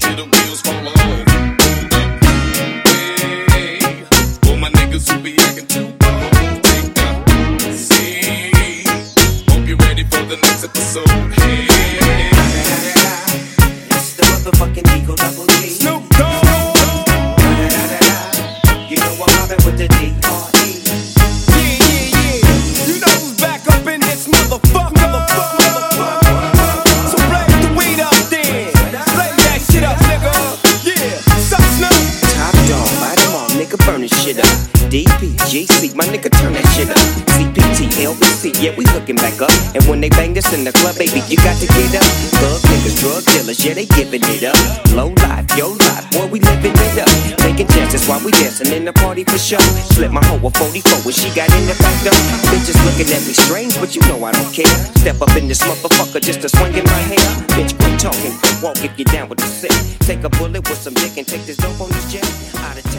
till the wheels fall off. Hey, for my niggas who be acting too bold, take a seat. Hope you're ready for the next episode. Hey, it's the motherfucking Eagle Double G. Snoop Dogg. You know I'm mobbing with the D.R.E. You know who's back up in this motherfucker. So blaze the weed up then. Blaze that shit up, nigga. Yeah, suck Snoop. Top dog, light 'em all, nigga, burn this shit up. DPGC, my nigga, turn that shit up. CPT, LBC, yeah, we hooking back up. And when they bang this in the club, baby, you got to get up. Thug niggas, drug dealers, yeah, they giving it up. Low life, yo life, boy, we living it up. Taking chances while we dancing in the party for show. Slip my hoe a 44 when she got in the back door. Bitches looking at me strange, but you know I don't care. Step up in this motherfucker just to swing in my hair. Bitch, quit talking, walk if you down with the sick. Take a bullet with some dick and take this dope on this jet. Out of